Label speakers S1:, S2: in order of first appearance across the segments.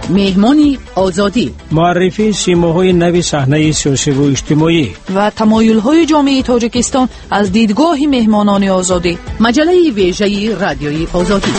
S1: مهمان آزادی،
S2: معرفی سیماهای نوی صحنه سیاسی و اجتماعی
S1: و تمایل‌های جامعه تاجیکستان از دیدگاه مهمانان آزادی. مجله ویژه رادیوی آزادی.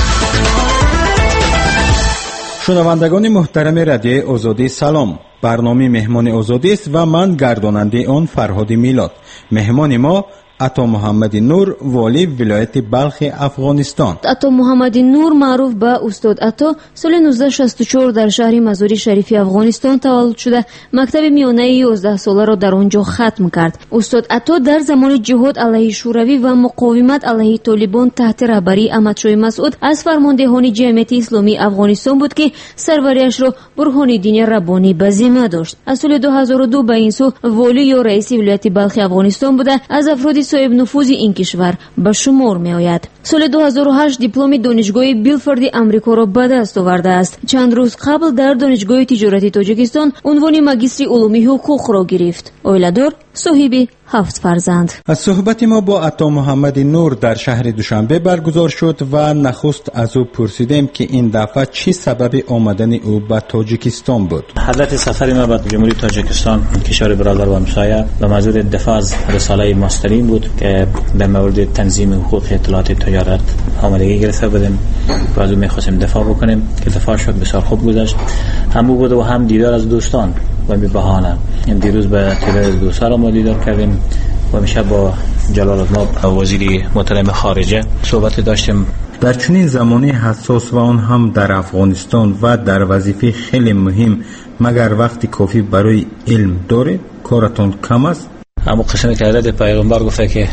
S3: شنوندگان محترم رادیوی آزادی سلام. برنامه مهمان آزادی است و من گرداننده آن فرهاد میلاد. مهمان ما عطا محمد نور، والی ولایت بلخ افغانستان.
S4: عطا محمد نور معروف به استاد عطا سال 1964 در شهر مزاری شریفی افغانستان تولد شده. مکتب میانه 11 ساله را در آنجا ختم کرد. استاد عطا در زمان جهاد علیه شوروی و مقاومت علیه طالبان تحت رهبری احمدشاه مسعود از فرماندهان جمعیت اسلامی افغانستان بود که سروریش را برهان الدین ربانی به ذمه داشت. از سال 2002 به این سو والی یا رئیس ولایت بلخ افغانستان بوده. از افراد صاحب نفوذ این کشور به شمار می آید. سال 2008 دیپلم دانشگاه بیلفورد آمریکا را به دست آورده است. چند روز قبل در دانشگاه تجارتی تاجیکستان عنوان ماجستر علوم حقوق را گرفت. اویلادار، صاحب 7 فرزند.
S3: از صحبت ما با عطا محمد نور در شهر دوشنبه برگزار شد و نخست از او پرسیدیم که این دفعه چی سبب آمدن او به تاجیکستان بود.
S5: هدف سفر ما به جمهوری تاجیکستان، کشور برادر و همسایه، به منظور دفاع از رساله ماسترین بود که در مورد تنظیم حقوق اطلاعات تجارت آمادگی گرفته بودیم و از اون می‌خواستیم دفاع بکنیم که دفاع شد، بسیار خوب گذشت. هم بود و هم دیدار از دوستان و به بهانه دیروز به تعداد دوستان ما دیدار کردیم و میشه با جلال الله وزیر محترم خارجه صحبت داشتیم.
S3: در چنین زمانی حساس و آن هم در افغانستان و در وظیفه خیلی مهم، مگر وقتی کافی برای علم داره؟ کارتون کم است؟
S5: اما قسمی که حضرت پیغمبر گفته که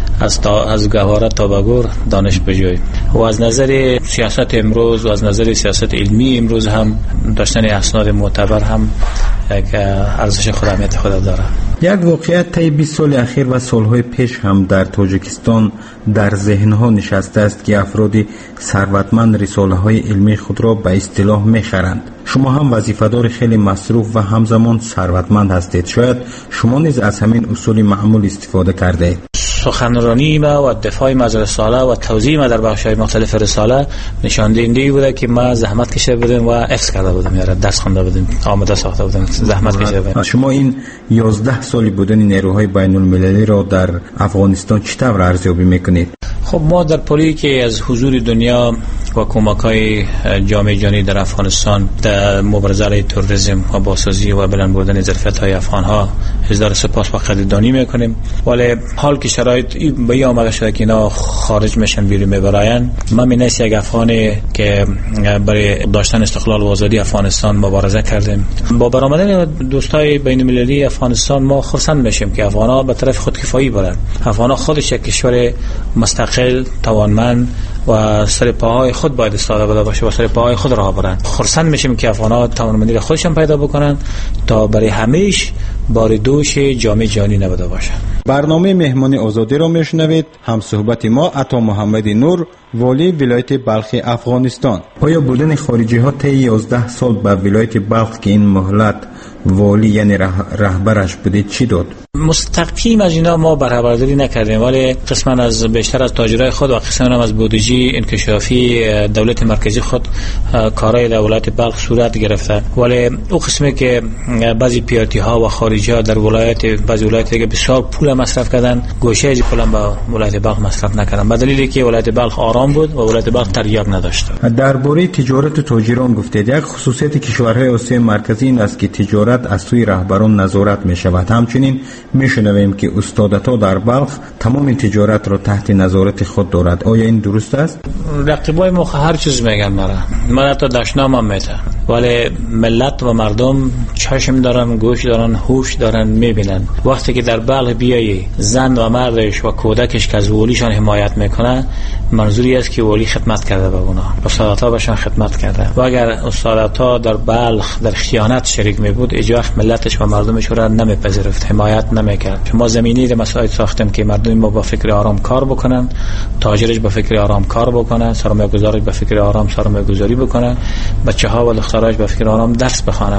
S5: از گوهر تا بگور دانش بجوی. و از نظر سیاست امروز و از نظر سیاست علمی امروز هم داشتن اسناد معتبر هم یک ارزش خودمیت خود داره.
S3: یک واقعیت طی 20 سال اخیر و سالهای پیش هم در تاجیکستان در ذهنها نشسته است که افراد ثروتمند رساله‌های علمی خود را به اصطلاح می‌خرند. شما هم وظیفه‌دار خیلی مصروف و همزمان ثروتمند هستید. شاید شما نیز از همین اصول معمول استفاده کرده اید.
S5: سخنرانی ما و دفاع ما از رساله و توضیح ما در بخش‌های مختلف رساله نشان دهنده بوده که ما زحمت کشیده بودیم و حفظ کرده بودیم، یا درس خوانده بودیم، آماده ساخته بودیم، زحمت کشیده بودیم.
S3: شما این 11 سالی بودن نیروهای بین‌المللی را در افغانستان چطور ارزیابی میکنید؟
S5: خب ما در پلی که از حضور دنیا و کمک‌های جامعه جهانی در افغانستان در مبارزه علیه تروریسم و بازسازی و بلند بردن ظرفیت‌های افغان‌ها اظهار سپاس و قدردانی می‌کنیم. ولی حال که شرایط به این آمده شده که اینا خارج میشن بیرون میبراین، ما مینست یک افغانی که برای داشتن استقلال و آزادی افغانستان مبارزه کردیم. با برآمدن دوستای بین‌المللی افغانستان ما خرسند میشیم که افغان‌ها به طرف خودکفایی برن. افغان‌ها خودش یک کشور مستقل، توانمند و سر پاهای خود باید ایستاده بوده باشه و سر پاهای خود راه برن. خرسند میشیم که افغان‌ها توانمندی را خودشون پیدا بکنن تا برای همیشه بار دوش جامعه جهانی نبوده باشه.
S3: برنامه مهمان آزادی را میشنوید. هم صحبت ما عطا محمد نور، والی ولایت بلخ افغانستان. آیا بودن خارجی ها طی 11 سال به ولایت بلخ که این مهلت والی یعنی رهبرش بوده چی داد؟
S5: مستقیم از اینا ما برآورداری نکردیم، ولی قسما از بیشتر از تاجرای خود و قسما هم از بودجه انکشافی دولت مرکزی خود کارهای در ولایت بلخ صورت گرفته. ولی او قسمی که بعضی پیاتی ها و خارجی ها در بعضی ولایت دیگه بسیار پول مصرف کردن، گوشه از پول با ولایت بلخ مصرف نکردن، به دلیلی که ولایت بلخ آرام بود و ولایت بلخ تریاق نداشت.
S3: درباره تجارت و تاجران گفتید. یک خصوصیت کشورهای آسیای مرکزی این است که تجارت از سوی رهبران نظارت می شود. همچنین میشنویم که استاد عطا در بلخ تمام تجارت را تحت نظارت خود دارد. آیا این درست است؟
S5: رقیبای ما هر چیز میگن من حتی دشنامم میتن، ولی ملت و مردم چشم دارن، گوش دارن، هوش دارن، میبینن. وقتی که در بلخ بیایی زن و مردش و کودکش که از والیشان حمایت میکنه، منظوری است که والی خدمت کرده به اونا، استاد عطا بهشان خدمت کرده. و اگر استاد عطا در بلخ در خیانت شریک می بود، اجاخ ملتش و مردمش را نمیپذیرفت، حمایت نمیکرد. ما زمینی در مسائل ساختیم که مردم ما با فکر آرام کار بکنن، تاجرش با فکر آرام کار بکنه، سرمایه‌گذارش با فکر آرام سرمایه‌گذاری بکنه، بچه‌ها و دخترایش با فکر آرام درس بخوانن.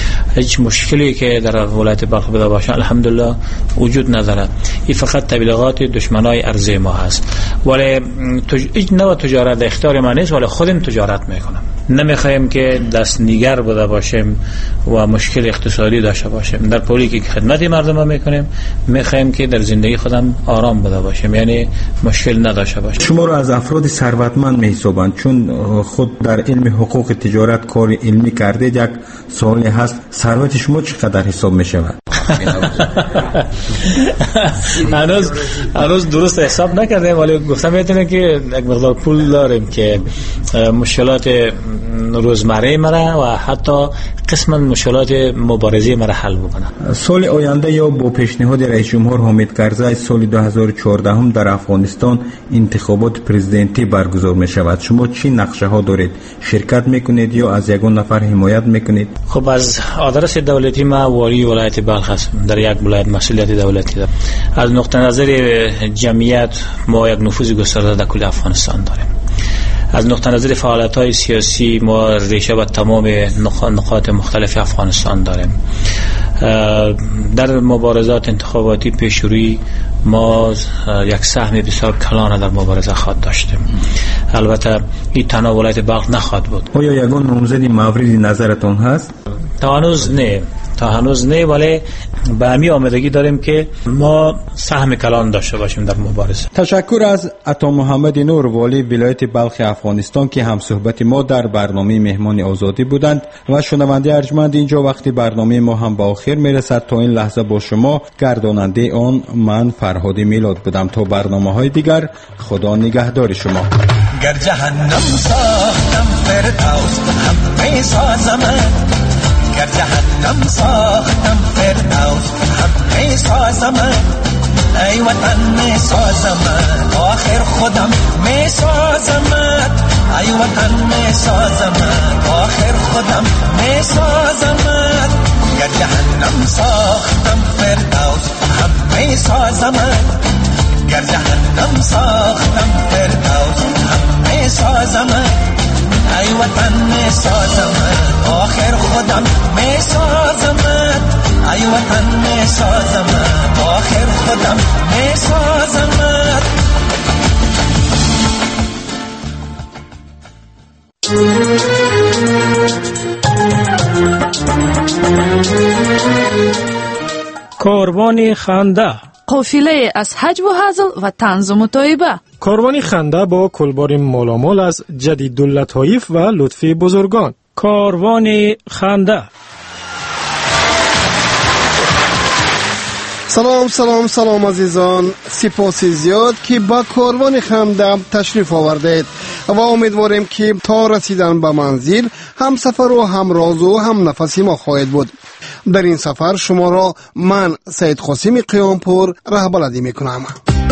S5: هیچ مشکلی که در ولایت بلخ بوده باشه الحمدلله وجود نداره. این فقط تبلیغات دشمنای ارضی ما هست. ولی هیچ نوع تجارت اختیار ما نیست، ولی خودم تجارت میکنم. نمیخوایم که دست نیگر بوده باشیم و مشکل اقتصادی داشته باشیم. در پولی که خدمت مردم میکنیم میخوایم که در زندگی خودم آرام بوده باشیم، یعنی مشکل نداشته باشیم.
S3: شما رو از افراد ثروتمند میحسابند چون خود در علم حقوق تجارت کار علمی کرده. یک سوالی هست، ثروت شما چقدر حساب میشود؟
S5: هنوز درست حساب نکردیم، ولی گفتم میتونه که یک مقدار پول داریم که مشکلات روزمره مرا و حتی قسما مشکلات مبارزه مرا حل بکنه.
S3: سال آینده یا با پیشنهاد رئیس جمهور حامد کرزی سال 2014 هم در افغانستان انتخابات پرزیدنتی برگزار می شود. شما چی نقشه ها دارید؟ شرکت میکنید یا از یگان نفر حمایت میکنید؟
S5: خب از آدرس دولتی ما والی ولایت بلخ هستم، در یک ولایت مسئولیت دولتی دارم. از نقطه نظر جمعیت ما یک نفوذ گسترده در کل افغانستان داریم. از نقطه نظر فعالیت‌های سیاسی ما ریشه به تمام نقاط مختلف افغانستان داریم. در مبارزات انتخاباتی پیشروی ما یک سهم بسیار کلان در مبارزه خواهد داشتیم. البته این تنها ولایت بلخ نخواهد بود.
S3: آیا یگان نامزدی موردی نظرتون هست؟
S5: تا هنوز نه، ولی به همی آمدگی داریم که ما سهم کلان داشته باشیم در مبارزه.
S3: تشکر از عطا محمد نور والی ولایت بلخ افغانستان که هم صحبت ما در برنامه مهمان آزادی بودند. و شنونده ارجمند، اینجا وقتی برنامه ما هم به آخر میرسد. تا این لحظه با شما گرداننده آن من فرهاد میلاد بودم. تا برنامه‌های دیگر خدا نگهدار شما.
S6: گر جهنم ساختم فردوس هم میسازمت، گر جهنم ساختم فردوس هم میسازمت، ای وطن میسازمت، آخر خودم میسازمت، ای وطن میسازمت، آخر خودم میسازمت، گر جهنم ساختم فردوس هم میسازمت، گر جهنم ساختم فردوس هم میسازمت، ای وطن میسازمت، آخر خودم میسازمت، ای وطن میسازمت، آخر خودم میسازمت.
S2: کاروان خنده،
S1: قافله از حج و هزل و طنز و مطایبه.
S7: کاروان خنده با کلبار مالامال از جدید اللطایف و لطفی بزرگان.
S2: کاروان خنده.
S8: سلام عزیزان، سپاس زیاد که با کاروان خنده تشریف آوردید و امیدواریم که تا رسیدن به منزل هم سفر و هم راز و هم نفسی ما خواهد بود. در این سفر شما را من سید قاسم قیامپور رهبردی میکنم.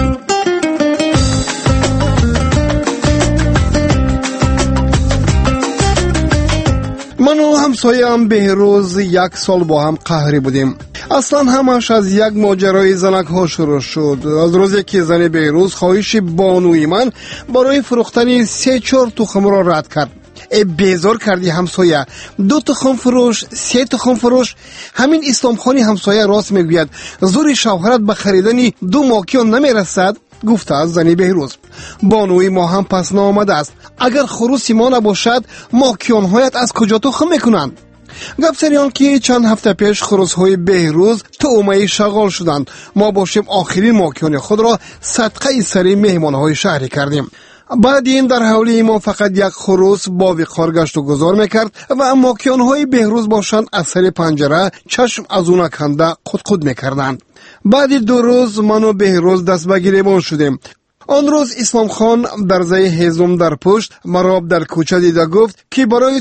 S8: من و همسایم بهروز یک سال با هم قهری بودیم. اصلا همش از یک ماجرای زنک ها شروع شد. از روزی که زن بهروز خواهش بانوی من برای فروختن 3-4 تخم را رد کرد. بیزار کردی همسایه، 2 تخم فروش، 3 تخم فروش. همین اسلام خانی همسایه راست میگوید، زور شوهرت به خریدن 2 ماکیان نمیرسد. گفته از زنی بهروز. بانوی ما هم پس نامده است. اگر خروسی ما نباشد ماکیانهایت از کجا تخم میکنند؟ گپ سریان که چند هفته پیش خروس‌های بهروز تومه شغال شدند. ما باشیم آخرین ماکیان خود را صدقه سری مهمانهای شهری کردیم. بعد این در حولی ما فقط یک خروس با وقار گشت و گذار میکرد و ماکیانهای بهروز باشند از سر پنجره چشم از اون کنده قد میکردند. بعد 2 روز من و بهروز دست به گریبان شدیم. آن روز اسلام خان در زی هیزم در پشت مرا در کوچه دیده گفت که برای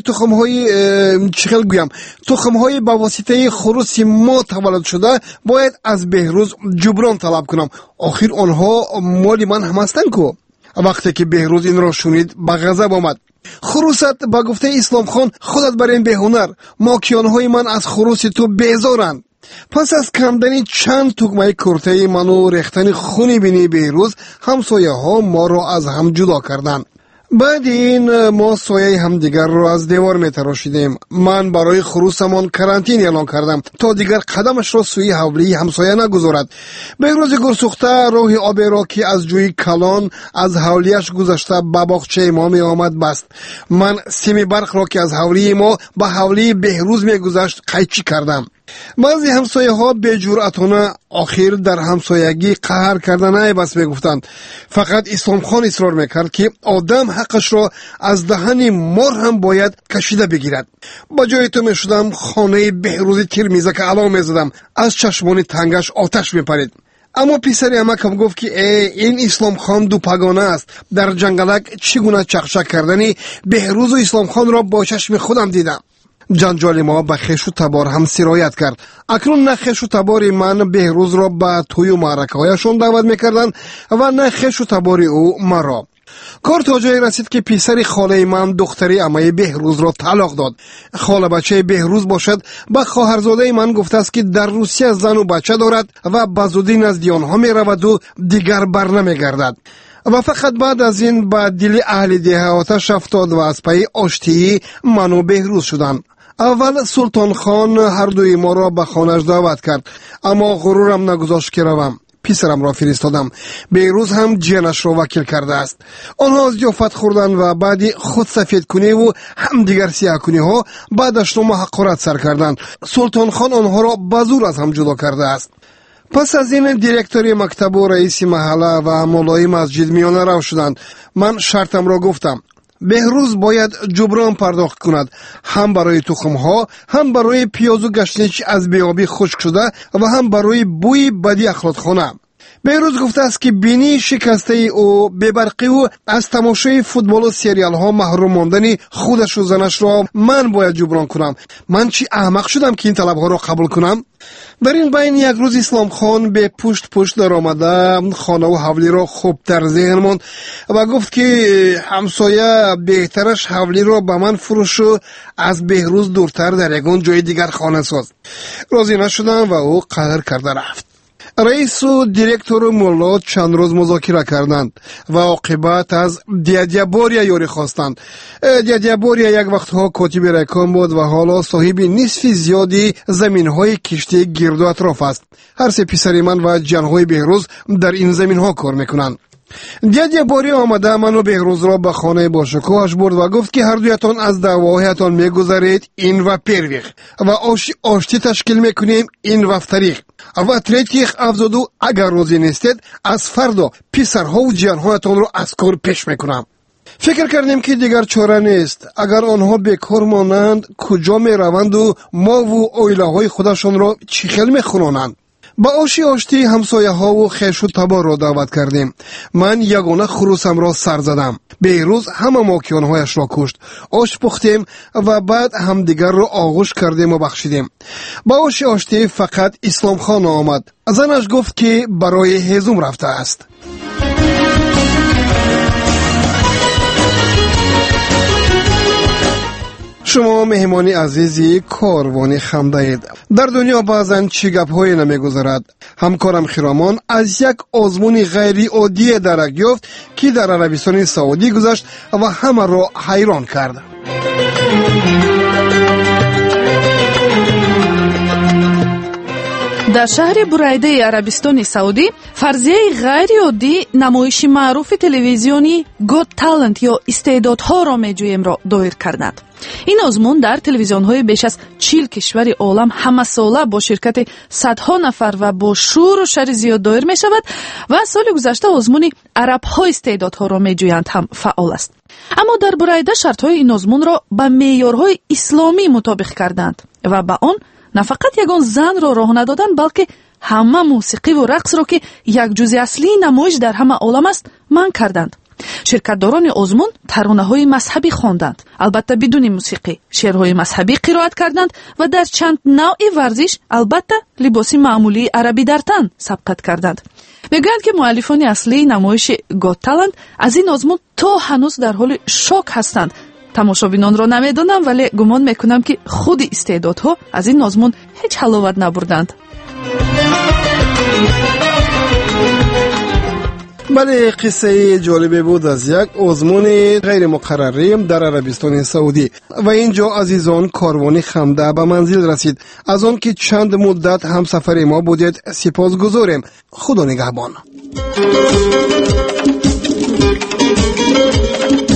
S8: تخم‌های با واسطه خروس ما تولد شده باید از بهروز جبران طلب کنم. آخر آنها مال من هم هستند کو. وقتی که بهروز این را شنید به غضب آمد. خروست با گفته اسلام خان خودت بر این بهنر، ماکیانهای من از خروس تو بیزارند. پس از کندن چند تکمه کرته من و ریختن خون بینی بهروز همسایه ها ما را از هم جدا کردند. بعد این ما سایه همدیگر رو از دیوار میتراشیدیم. من برای خروسمان کرانتین اعلان کردم تا دیگر قدمش را سوی حولی همسایه نگذارد. بهروز گرسوخته راه آبی را که از جوی کلان از حولیش گذشته به باغچه ما می آمد بست. من سیم برق را که از حولی ما به حولی بهروز می گذشت قیچی کردم. بعضی همسایه ها به جرأتانه آخر در همسایگی قهر کردن بس میگفتند. فقط اسلام خان اصرار میکرد که آدم حقش را از دهن مار هم باید کشیده بگیرد. با جای تو میشدم خانه بهروز تیرمیزه که علام میزدم، از چشمان تنگش آتش میپرید. اما پسری امکم گفت که این اسلام خان دو پگانه است. در جنگلک چگونه چخچک کردنی بهروز و اسلام خان را با چشم خودم دیدم. جنجال ما به خیش و تبار هم سرایت کرد. اکنون نه خیش و تبار من بهروز را به توی و معرکه هایشون دعوت میکردن و نه خیش و تبار او مرا. کار تا جایی رسید که پسر خاله من دختری عمه بهروز را طلاق داد. خاله بچه بهروز باشد به خواهرزاده من گفته است که در روسیه زن و بچه دارد و به زودی نزد آنها می رود و دیگر بر نمیگردد. و فقط بعد از این به دل اهل دهاتش افتاد و از پی آشتی من و بهروز شدند. اول سلطان خان هر دوی ما را به خانه‌اش دعوت کرد، اما غرورم نگذاشت که روم. پسرم را فرستادم. بهروز هم جنش را وکیل کرده است. آنها از ضیافت خوردن و بعدی خود سفید کنی و هم دیگر سیاه کنی ها بعدش نام حقارت سر کردند. سلطان خان آنها را بزور از هم جدا کرده است. پس از این دیرکتوری مکتب و رئیس محله و مولای مسجد میانه رو شدند. من شرطم را گفتم. بهروز باید جبران پرداخت کند، هم برای تخم ها، هم برای پیاز و گشنیج از بیابی خشک شده و هم برای بوی بدی اخلاطخانه. بهروز گفته است که بینی شکسته او ببرقی و از تماشای فوتبال و سریال ها محروم ماندنی خودش و زنش را من باید جبران کنم. من چی احمق شدم که این طلب ها را قبول کنم؟ در این بین یک روز اسلام خان به پشت در آمده خانه و حولی را خوب در ذهن ماند و گفت که همسایه بهترش حولی را به من فروش و از بهروز دورتر در یگان جای دیگر خانه ساز. راضی نشدم و او قهر کرده رفت. رئیس و دیرکتور و مولا چند روز مذاکره کردند و عاقبت از دیادیابوریا یاری خواستند. دیادیابوریا یک وقتها کاتب رایکان بود و حالا صاحب نصف زیادی زمین‌های کشتی گرد و اطراف است. هر سه پسر من و جنهای بهروز در این زمین‌ها کار میکنند. دیادیابوریا آمده من و بهروز را به خانه باشکوهش برد و گفت که هر دویتان از دعواهایتان میگذرید این و پرویخ و آشتی تشکیل میکنیم این و طریق و تریتیخ افزودو اگر روزی نیستید از فردا پسرها و جنهایتان را از کار پیش میکنم. فکر کردیم که دیگر چاره نیست. اگر آنها بیکار مانند کجا می روند و ما و اویله های خودشان را چیخل می خونانند. با آشتی همسایه ها و خیش و تبار را دعوت کردیم. من یگانه خروسم را سر زدم. بهروز همه ماکیان هایش را کشت. آش پختیم و بعد همدیگر را آغوش کردیم و بخشیدیم. با آشتی فقط اسلام خان آمد. زنش گفت که برای هیزم رفته است. شما مهمانی عزیزی کاروانی خنده اید. در دنیا بعضن چی گپ های نمیگذرد. همکارم خیرامان از یک آزمون غیری عادی درک یافت که در عربستان سعودی گذشت و همه را حیران کرد.
S1: در شهر برایده عربستان سعودی فرضیه غیر عادی نمایش معروف تلویزیونی گوت تالنت یا استعدادها را میجویم را دایر کردند. این آزمون در تلویزیون‌های بیش از 40 کشور عالم همه ساله با شرکت صدها نفر و با شور و شر زیاد دایر می شود و سال گذشته آزمون عرب‌ها استعدادها را میجویند هم فعال است. اما در برایده شرط‌های این آزمون را به معیارهای اسلامی مطابق کردند و به آن نه فقط یگان زن را راه ندادند بلکه همه موسیقی و رقص را که یک جزء اصلی نمایش در همه عالم است منع کردند. شرکتداران آزمون ترانه‌های مذهبی خواندند، البته بدون موسیقی، شعرهای مذهبی قرائت کردند و در چند نوع ورزش البته لباس معمولی عربی در تن سبقت کردند. میگویند که مؤلفان اصلی نمایش گوت تالنت از این آزمون تا هنوز در حال شوک هستند. تماشابینان را نمیدانم ولی گمان میکنم که خود استعدادها از این آزمون هیچ حلاوت نبردند.
S8: بله، قصه جالبی بود از یک آزمون غیر مقرری در عربستان سعودی و اینجا عزیزان کاروان خمده به منزل رسید. از آن که چند مدت همسفر ما بودید سپاسگزاریم. خدا نگهبان.